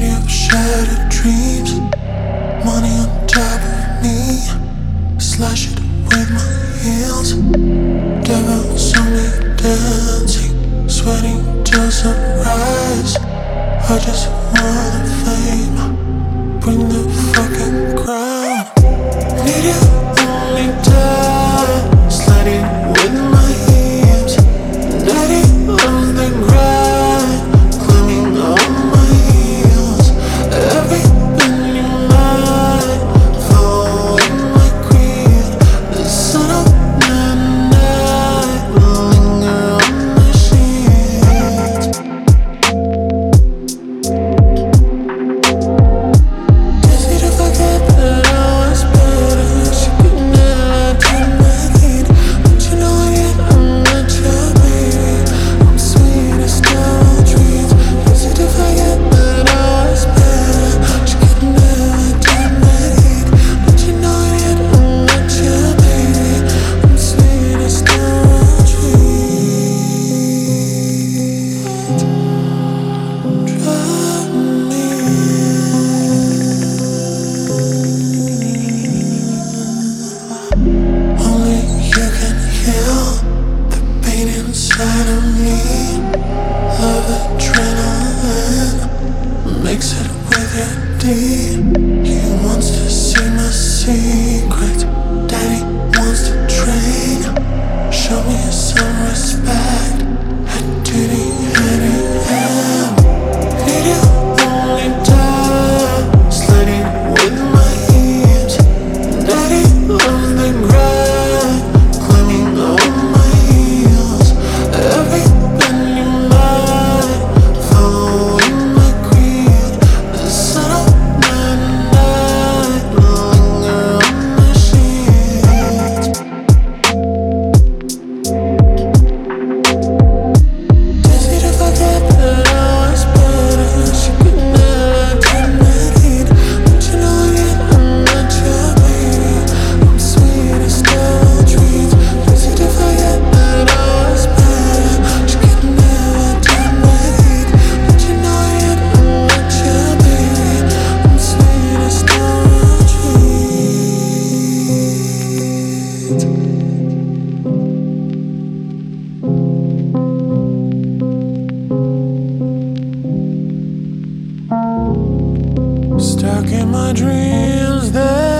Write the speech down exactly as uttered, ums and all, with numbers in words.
city of shattered dreams. Money on top of me, slash it with my heels. Devils on me dancing, sweating till sunrise. I just want the fame, bring the fucking crown. Need you only time, sliding with my hips. Daddy on the grind, climbing on my heels. Every penny mine, following my queen. The sun of the night will linger on my sheets. Easy to forget that I was better. She could never take my heat, but you know yet I'm not your baby. I'm sweet as all dreams. Easy to forget that I was better. She could never take my heat, but you know yet I'm not your baby. I'm sweet as all dreams. Drive me. Only you can heal the pain inside of me. Love adrenaline, mix it with your D. He wants to see my secrets. Daddy wants to train. Show me some respect. At duty, at am. Need you only time, sliding with my hips. Daddy loves the grind, climbing on my heels. Every penny mine, following my queen. The sun of the night will linger on my sheets. Easy to forget that I was better. She could never take my heat, but you know yet I'm not your baby. I'm sweet as all dreams. Easy to forget that I was better. She could never take my heat, but you know yet I'm not your baby. I'm sweet as all dreams. Stuck in my dreams. There